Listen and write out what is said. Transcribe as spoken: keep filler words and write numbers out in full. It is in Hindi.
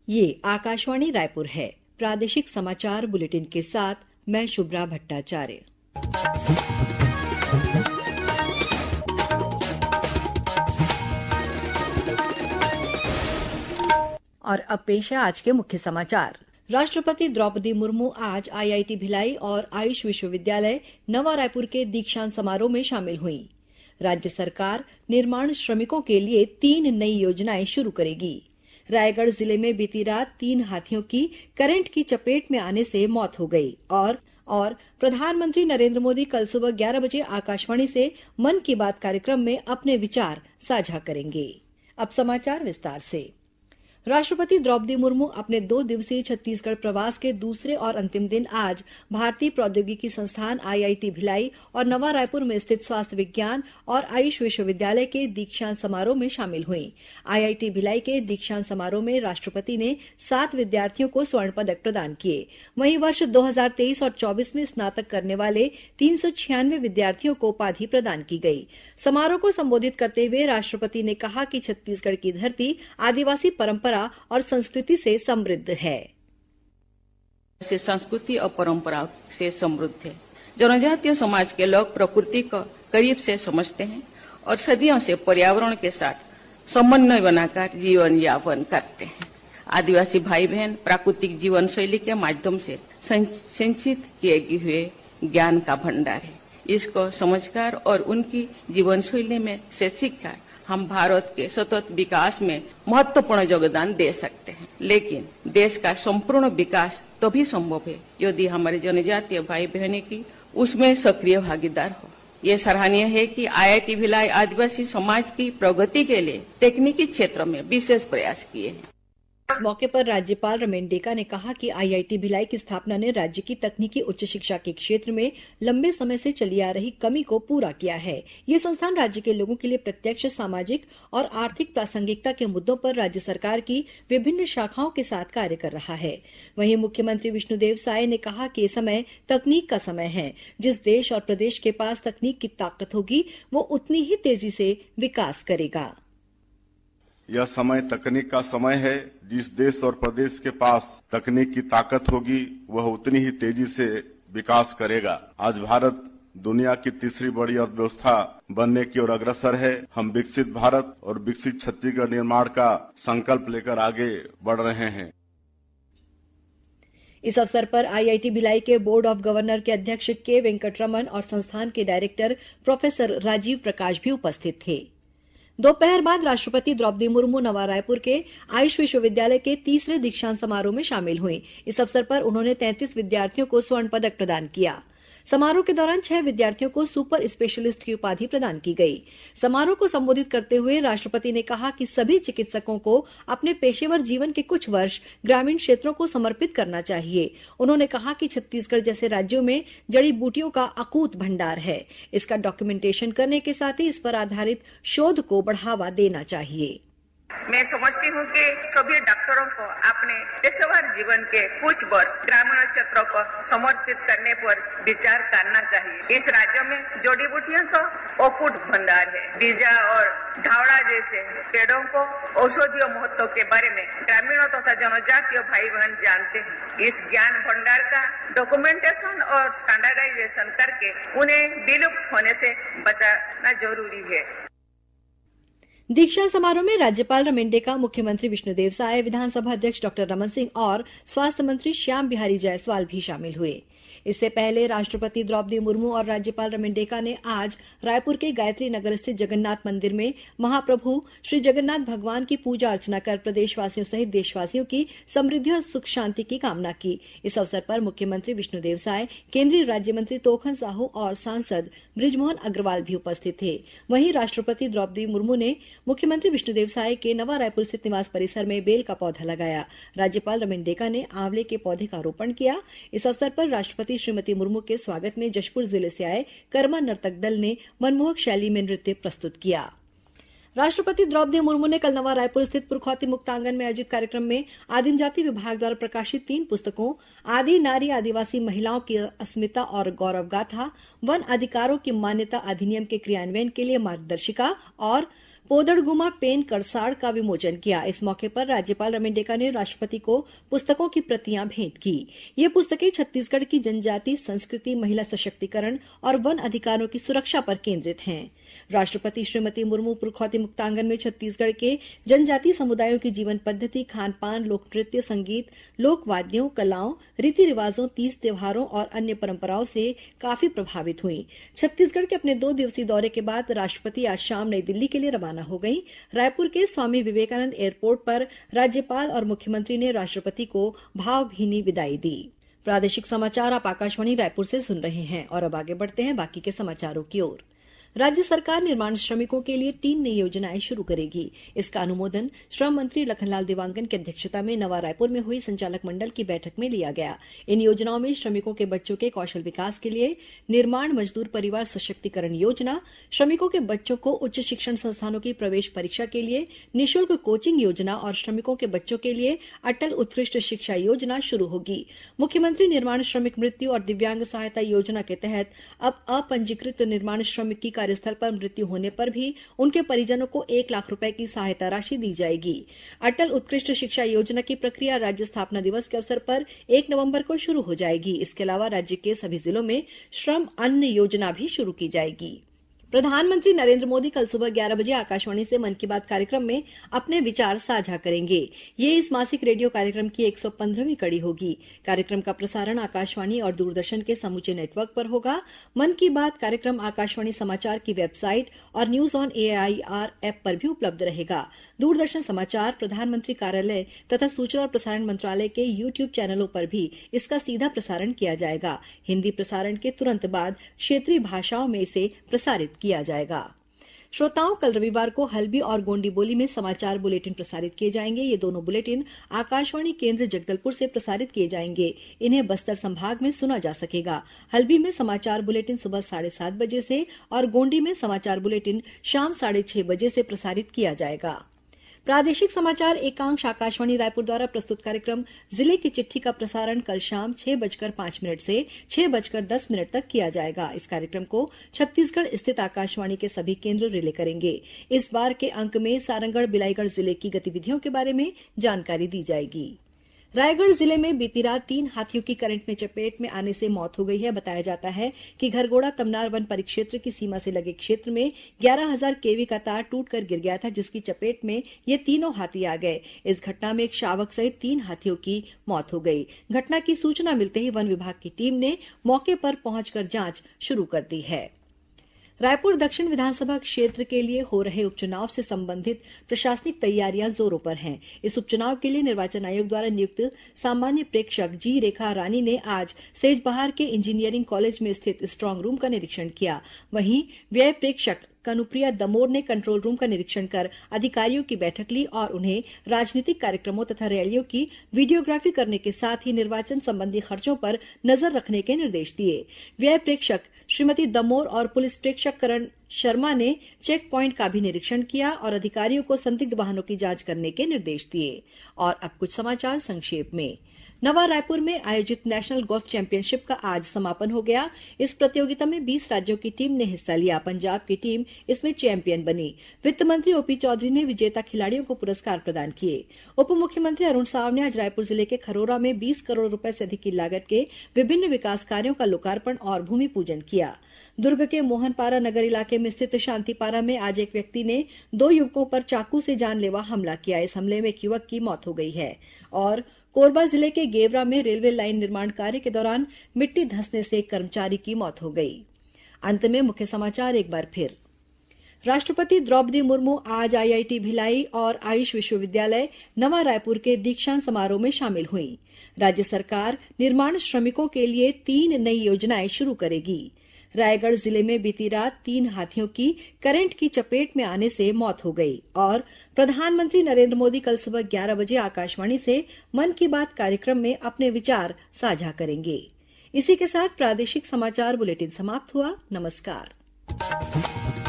ये आकाशवाणी रायपुर है। प्रादेशिक समाचार बुलेटिन के साथ मैं शुभ्रा भट्टाचार्य। और अब पेश है आज के मुख्य समाचार। राष्ट्रपति द्रौपदी मुर्मू आज आईआईटी भिलाई और आयुष विश्वविद्यालय नवा रायपुर के दीक्षांत समारोह में शामिल हुई। राज्य सरकार निर्माण श्रमिकों के लिए तीन नई योजनाएं शुरू करेगी। रायगढ़ जिले में बीती रात तीन हाथियों की करंट की चपेट में आने से मौत हो गई और और प्रधानमंत्री नरेंद्र मोदी कल सुबह ग्यारह बजे आकाशवाणी से मन की बात कार्यक्रम में अपने विचार साझा करेंगे। अब समाचार विस्तार से। राष्ट्रपति द्रौपदी मुर्मू अपने दो दिवसीय छत्तीसगढ़ प्रवास के दूसरे और अंतिम दिन आज भारतीय प्रौद्योगिकी संस्थान आईआईटी भिलाई और नवा रायपुर में स्थित स्वास्थ्य विज्ञान और आयुष विश्वविद्यालय के दीक्षांत समारोह में शामिल हुई। आईआईटी भिलाई के दीक्षांत समारोह में राष्ट्रपति ने सात विद्यार्थियों को स्वर्ण पदक प्रदान किए। वहीं वर्ष दो हजार तेईस और चौबीस में स्नातक करने वाले तीन सौ छियानवे विद्यार्थियों को उपाधि प्रदान की गई। समारोह को संबोधित करते हुए राष्ट्रपति ने कहा कि छत्तीसगढ़ की धरती आदिवासी परंपरा और संस्कृति से समृद्ध है। से संस्कृति और परंपरा से समृद्ध है। जनजातीय समाज के लोग प्रकृति को करीब से समझते हैं और सदियों से पर्यावरण के साथ समन्वय बनाकर जीवन यापन करते हैं। आदिवासी भाई बहन प्राकृतिक जीवन शैली के माध्यम से संचित किए हुए ज्ञान का भंडार है। इसको समझकर और उनकी जीवन शैली में से सीखकर हम भारत के सतत विकास में महत्वपूर्ण योगदान दे सकते हैं। लेकिन देश का संपूर्ण विकास तभी तो संभव है यदि हमारे जनजातीय भाई बहनों की उसमें सक्रिय भागीदार हो। ये सराहनीय है कि आईआईटी भिलाई आदिवासी समाज की प्रगति के लिए तकनीकी क्षेत्र में विशेष प्रयास किए हैं। इस मौके पर राज्यपाल रमेंडेका ने कहा कि आईआईटी भिलाई की स्थापना ने राज्य की तकनीकी उच्च शिक्षा के क्षेत्र में लंबे समय से चली आ रही कमी को पूरा किया है। ये संस्थान राज्य के लोगों के लिए प्रत्यक्ष सामाजिक और आर्थिक प्रासंगिकता के मुद्दों पर राज्य सरकार की विभिन्न शाखाओं के साथ कार्य कर रहा है। वहीं मुख्यमंत्री विष्णुदेव साय ने कहा कि ये समय तकनीक का समय है। जिस देश और प्रदेश के पास तकनीक की ताकत होगी वो उतनी ही तेजी से विकास करेगा। यह समय तकनीक का समय है। जिस देश और प्रदेश के पास तकनीक की ताकत होगी वह उतनी ही तेजी से विकास करेगा। आज भारत दुनिया की तीसरी बड़ी अर्थव्यवस्था बनने की ओर अग्रसर है। हम विकसित भारत और विकसित छत्तीसगढ़ निर्माण का संकल्प लेकर आगे बढ़ रहे हैं। इस अवसर पर आईआईटी भिलाई के बोर्ड ऑफ गवर्नर के अध्यक्ष के वेंकटरमन और संस्थान के डायरेक्टर प्रोफेसर राजीव प्रकाश भी उपस्थित थे। दोपहर बाद राष्ट्रपति द्रौपदी मुर्मू नवा रायपुर के आयुष विश्वविद्यालय के तीसरे दीक्षांत समारोह में शामिल हुई। इस अवसर पर उन्होंने तैंतीस विद्यार्थियों को स्वर्ण पदक प्रदान किया। समारोह के दौरान छह विद्यार्थियों को सुपर स्पेशलिस्ट की उपाधि प्रदान की गई। समारोह को संबोधित करते हुए राष्ट्रपति ने कहा कि सभी चिकित्सकों को अपने पेशेवर जीवन के कुछ वर्ष ग्रामीण क्षेत्रों को समर्पित करना चाहिए। उन्होंने कहा कि छत्तीसगढ़ जैसे राज्यों में जड़ी बूटियों का अकूत भंडार है। इसका डॉक्यूमेंटेशन करने के साथ ही इस पर आधारित शोध को बढ़ावा देना चाहिए। मैं समझती हूँ कि सभी डॉक्टरों को अपने पेशेवर जीवन के कुछ वर्ष ग्रामीण क्षेत्रों को समर्पित करने पर विचार करना चाहिए। इस राज्य में जड़ी बूटियों का अकूट भंडार है। बीजा और धावड़ा जैसे पेड़ों को औषधीय महत्व के बारे में ग्रामीणों तथा जनजातीय भाई बहन जानते हैं। इस ज्ञान भंडार का डॉक्यूमेंटेशन और स्टैंडर्डाइजेशन करके उन्हें विलुप्त होने से बचाना जरूरी है। दीक्षांत समारोह में राज्यपाल रमेंडेका, मुख्यमंत्री विष्णुदेव साय, विधानसभा अध्यक्ष डॉक्टर रमन सिंह और स्वास्थ्य मंत्री श्याम बिहारी जायसवाल भी शामिल हुए। इससे पहले राष्ट्रपति द्रौपदी मुर्मू और राज्यपाल रमेंडेका ने आज रायपुर के गायत्री नगर स्थित जगन्नाथ मंदिर में महाप्रभु श्री जगन्नाथ भगवान की पूजा अर्चना कर प्रदेशवासियों सहित देशवासियों की समृद्धि और सुख शांति की कामना की। इस अवसर पर मुख्यमंत्री विष्णुदेव साय, केंद्रीय राज्य मंत्री तोखन साहू और सांसद बृजमोहन अग्रवाल भी उपस्थित थे। वहीं राष्ट्रपति द्रौपदी मुर्मू ने मुख्यमंत्री विष्णुदेव साय के नवा रायपुर स्थित निवास परिसर में बेल का पौधा लगाया। राज्यपाल रमेंडेका ने आंवले के पौधे का रोपण किया। इस अवसर पर राष्ट्रपति श्रीमती मुर्मू के स्वागत में जशपुर जिले से आए कर्मा नर्तक दल ने मनमोहक शैली में नृत्य प्रस्तुत किया। राष्ट्रपति द्रौपदी मुर्मू ने कल नवा रायपुर स्थित पुरखौती मुक्तांगन में आयोजित कार्यक्रम में आदिम जाति विभाग द्वारा प्रकाशित तीन पुस्तकों आदि नारी आदिवासी महिलाओं की अस्मिता और गौरव गाथा, वन अधिकारों की मान्यता अधिनियम के क्रियान्वयन के लिए मार्गदर्शिका और पोदड़गुमा पेन करसाड़ का विमोचन किया। इस मौके पर राज्यपाल रमेश डेका ने राष्ट्रपति को पुस्तकों की प्रतियां भेंट की। ये पुस्तकें छत्तीसगढ़ की जनजाति, संस्कृति, महिला सशक्तिकरण और वन अधिकारों की सुरक्षा पर केंद्रित हैं। राष्ट्रपति श्रीमती मुर्मू पुरखौती मुक्तांगन में छत्तीसगढ़ के जनजातीय समुदायों की जीवन पद्धति, खान पान, लोक नृत्य, संगीत, लोक वाद्यों, कलाओं, रीति रिवाजों, तीज त्योहारों और अन्य परंपराओं से काफी प्रभावित हुई। छत्तीसगढ़ के अपने दो दिवसीय दौरे के बाद राष्ट्रपति आज शाम नई दिल्ली के लिए रवाना हो गई। रायपुर के स्वामी विवेकानंद एयरपोर्ट पर राज्यपाल और मुख्यमंत्री ने राष्ट्रपति को भावभीनी विदाई दी। प्रादेशिक समाचार आप आकाशवाणी रायपुर से सुन रहे हैं और अब आगे बढ़ते हैं बाकी के समाचारों की ओर। राज्य सरकार निर्माण श्रमिकों के लिए तीन नई योजनाएं शुरू करेगी। इसका अनुमोदन श्रम मंत्री लखनलाल देवांगन की अध्यक्षता में नवा रायपुर में हुई संचालक मंडल की बैठक में लिया गया। इन योजनाओं में श्रमिकों के बच्चों के कौशल विकास के लिए निर्माण मजदूर परिवार सशक्तिकरण योजना, श्रमिकों के बच्चों को उच्च शिक्षण संस्थानों की प्रवेश परीक्षा के लिए निःशुल्क कोचिंग योजना और श्रमिकों के बच्चों के लिए अटल उत्कृष्ट शिक्षा योजना शुरू होगी। मुख्यमंत्री निर्माण श्रमिक मृत्यु और दिव्यांग सहायता योजना के तहत अब अपंजीकृत निर्माण श्रमिक की कार्यस्थल पर मृत्यु होने पर भी उनके परिजनों को एक लाख रुपए की सहायता राशि दी जाएगी। अटल उत्कृष्ट शिक्षा योजना की प्रक्रिया राज्य स्थापना दिवस के अवसर पर एक नवंबर को शुरू हो जाएगी। इसके अलावा राज्य के सभी जिलों में श्रम अन्न योजना भी शुरू की जाएगी। प्रधानमंत्री नरेंद्र मोदी कल सुबह ग्यारह बजे आकाशवाणी से मन की बात कार्यक्रम में अपने विचार साझा करेंगे। ये इस मासिक रेडियो कार्यक्रम की एक सौ पंद्रहवीं कड़ी होगी। कार्यक्रम का प्रसारण आकाशवाणी और दूरदर्शन के समूचे नेटवर्क पर होगा। मन की बात कार्यक्रम आकाशवाणी समाचार की वेबसाइट और न्यूज ऑन एआईआर ऐप पर भी उपलब्ध रहेगा। दूरदर्शन समाचार, प्रधानमंत्री कार्यालय तथा सूचना और प्रसारण मंत्रालय के यूट्यूब चैनलों पर भी इसका सीधा प्रसारण किया जाएगा। हिन्दी प्रसारण के तुरंत बाद क्षेत्रीय भाषाओं में इसे प्रसारित किया जाएगा। श्रोताओं, कल रविवार को हल्बी और गोंडी बोली में समाचार बुलेटिन प्रसारित किए जाएंगे। ये दोनों बुलेटिन आकाशवाणी केंद्र जगदलपुर से प्रसारित किए जाएंगे। इन्हें बस्तर संभाग में सुना जा सकेगा। हल्बी में समाचार बुलेटिन सुबह साढ़े सात बजे से और गोंडी में समाचार बुलेटिन शाम साढ़े छह बजे से प्रसारित किया जाएगा। प्रादेशिक समाचार एकांश आकाशवाणी रायपुर द्वारा प्रस्तुत कार्यक्रम जिले की चिट्ठी का प्रसारण कल शाम छह बजकर पांच मिनट से छह बजकर दस मिनट तक किया जाएगा। इस कार्यक्रम को छत्तीसगढ़ स्थित आकाशवाणी के सभी केंद्र रिले करेंगे। इस बार के अंक में सारंगढ़ बिलाईगढ़ जिले की गतिविधियों के बारे में जानकारी दी जाएगी। रायगढ़ जिले में बीती रात तीन हाथियों की करंट में चपेट में आने से मौत हो गई है। बताया जाता है कि घरगोड़ा तमनार वन परिक्षेत्र की सीमा से लगे क्षेत्र में ग्यारह हजार केवी का तार टूटकर गिर गया था, जिसकी चपेट में ये तीनों हाथी आ गए। इस घटना में एक शावक सहित तीन हाथियों की मौत हो गई। घटना की सूचना मिलते ही वन विभाग की टीम ने मौके पर पहुंचकर जांच शुरू कर दी है। रायपुर दक्षिण विधानसभा क्षेत्र के लिए हो रहे उपचुनाव से संबंधित प्रशासनिक तैयारियां जोरों पर हैं। इस उपचुनाव के लिए निर्वाचन आयोग द्वारा नियुक्त सामान्य प्रेक्षक जी रेखा रानी ने आज सेजबहार के इंजीनियरिंग कॉलेज में स्थित स्ट्रांग रूम का निरीक्षण किया। वहीं व्यय प्रेक्षक कनुप्रिया दमोर ने कंट्रोल रूम का निरीक्षण कर अधिकारियों की बैठक ली और उन्हें राजनीतिक कार्यक्रमों तथा रैलियों की वीडियोग्राफी करने के साथ ही निर्वाचन संबंधी खर्चों पर नजर रखने के निर्देश दिए। व्यय प्रेक्षक श्रीमती दमोर और पुलिस प्रेक्षक करण शर्मा ने चेक प्वाइंट का भी निरीक्षण किया और अधिकारियों को संदिग्ध वाहनों की जांच करने के निर्देश दिए। और अब कुछ समाचार संक्षेप में। नवा रायपुर में आयोजित नेशनल गोल्फ चैंपियनशिप का आज समापन हो गया। इस प्रतियोगिता में बीस राज्यों की टीम ने हिस्सा लिया। पंजाब की टीम इसमें चैंपियन बनी। वित्त मंत्री ओपी चौधरी ने विजेता खिलाड़ियों को पुरस्कार प्रदान किए। उप मुख्यमंत्री अरुण साव ने आज रायपुर जिले के खरोरा में बीस करोड़ रुपए से अधिक की लागत के विभिन्न विकास कार्यों का लोकार्पण और भूमि पूजन किया। दुर्ग के मोहनपारा नगर इलाके में स्थित शांतिपारा में आज एक व्यक्ति ने दो युवकों पर चाकू से जानलेवा हमला किया। इस हमले में एक युवक की मौत हो गई है। और कोरबा जिले के गेवरा में रेलवे लाइन निर्माण कार्य के दौरान मिट्टी धंसने से एक कर्मचारी की मौत हो गई। अंत में मुख्य समाचार एक बार फिर। राष्ट्रपति द्रौपदी मुर्मू आज आईआईटी भिलाई और आयुष विश्वविद्यालय नवा रायपुर के दीक्षांत समारोह में शामिल हुई। राज्य सरकार निर्माण श्रमिकों के लिए तीन नई योजनाएं शुरू करेगी। रायगढ़ जिले में बीती रात तीन हाथियों की करंट की चपेट में आने से मौत हो गई। और प्रधानमंत्री नरेंद्र मोदी कल सुबह ग्यारह बजे आकाशवाणी से मन की बात कार्यक्रम में अपने विचार साझा करेंगे। इसी के साथ प्रादेशिक समाचार बुलेटिन समाप्त हुआ। नमस्कार।